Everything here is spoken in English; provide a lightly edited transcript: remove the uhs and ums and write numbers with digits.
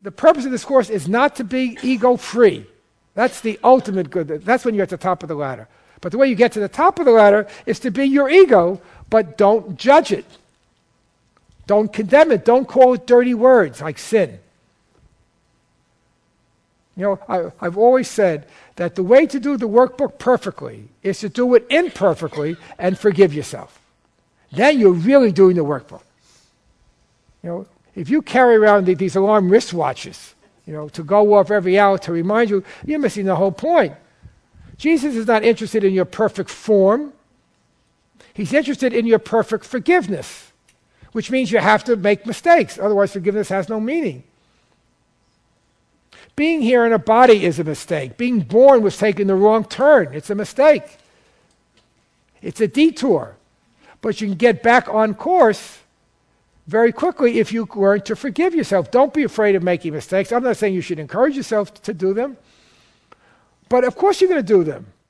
The purpose of this course is not to be ego-free. That's the ultimate good. That's when you're at the top of the ladder. But the way you get to the top of the ladder is to be your ego, but don't judge it. Don't condemn it. Don't call it dirty words like sin. I've always said that the way to do the workbook perfectly is to do it imperfectly and forgive yourself. Then you're really doing the workbook. If you carry around these alarm wristwatches, to go off every hour to remind you, you're missing the whole point. Jesus is not interested in your perfect form. He's interested in your perfect forgiveness, which means you have to make mistakes. Otherwise, forgiveness has no meaning. Being here in a body is a mistake. Being born was taking the wrong turn. It's a mistake. It's a detour. But you can get back on course very quickly if you learn to forgive yourself. Don't be afraid of making mistakes. I'm not saying you should encourage yourself to do them. But of course you're going to do them.